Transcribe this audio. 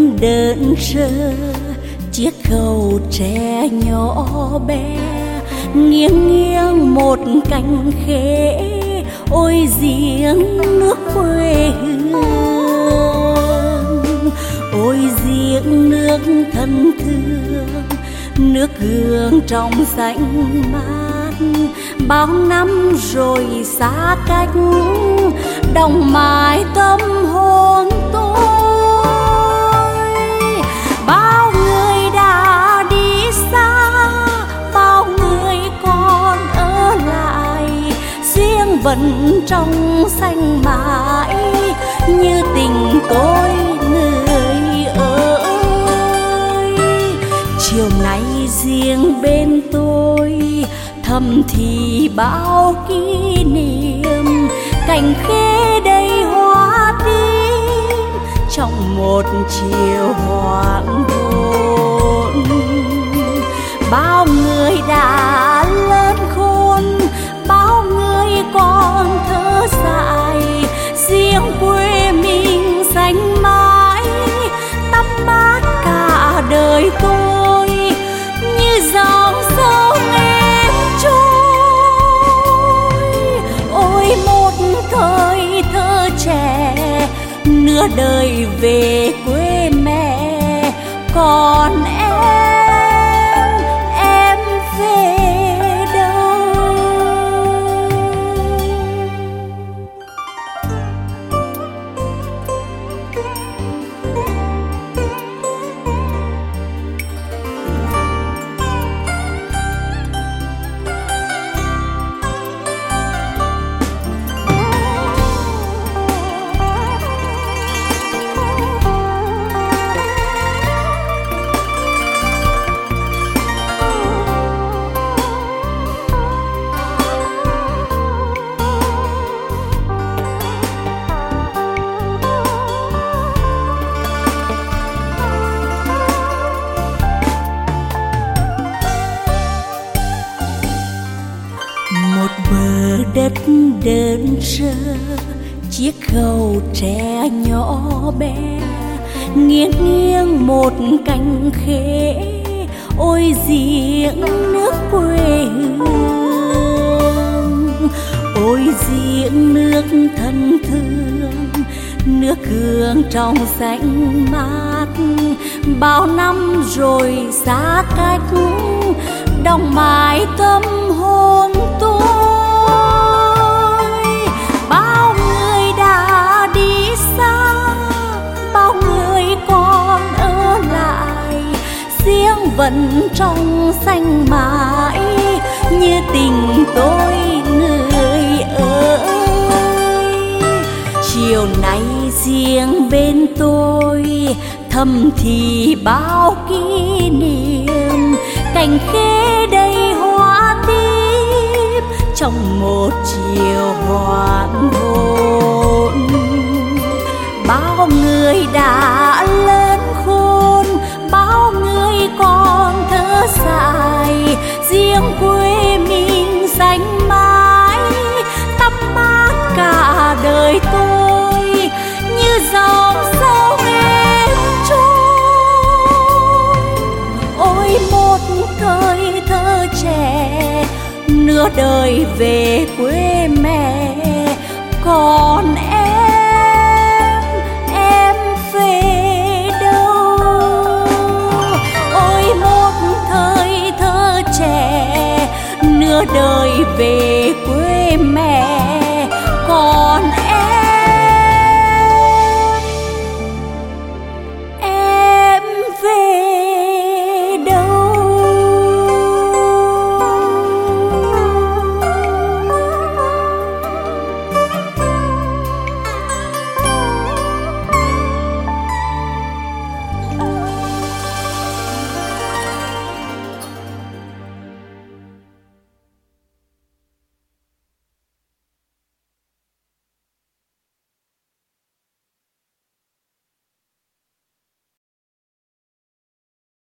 đơn sơ, chiếc cầu tre nhỏ bé nghiêng nghiêng một cánh khế. Ôi giếng nước quê hương, ôi giếng nước thân thương, nước gương trong xanh mát. Bao năm rồi xa cách, đong mãi tâm hồn tôi. Bao người đã đi xa, bao người còn ở lại, riêng vẫn trong xanh mãi như tình tôi người ơi. Chiều nay riêng bên tôi thầm thì bao kỷ niệm, cảnh khế đầy hoa tím trong một chiều hoàng hôn. Bao người đã lớn khôn, bao người còn thơ dại, riêng quê mình xanh mãi tắm mát cả đời tôi như dòng sông êm trôi. Ôi một thời thơ trẻ, nửa đời về quê mẹ, còn em về đâu? Một bờ đất đơn sơ, chiếc cầu tre nhỏ bé nghiêng nghiêng một cánh khế. Ôi giếng nước quê hương, ôi giếng nước thân thương, nước gương trong xanh mát. Bao năm rồi xa cách, đong mãi tâm hồn tôi. Bao người đã đi xa, bao người còn ở lại, riêng vẫn trong xanh mãi như tình tôi người ơi. Chiều nay riêng bên tôi thầm thì bao kỷ niệm, cảnh khế đầy hoa tím trong một chiều hoàng hôn. Bao người đã lớn khôn, bao người còn thơ dại, riêng quê mình xanh mãi tắm mát cả đời tôi như dòng sông êm trôi. Ôi một thời thơ trẻ, nửa đời về quê mẹ, còn em về đâu? Ôi một thời thơ trẻ, nửa đời về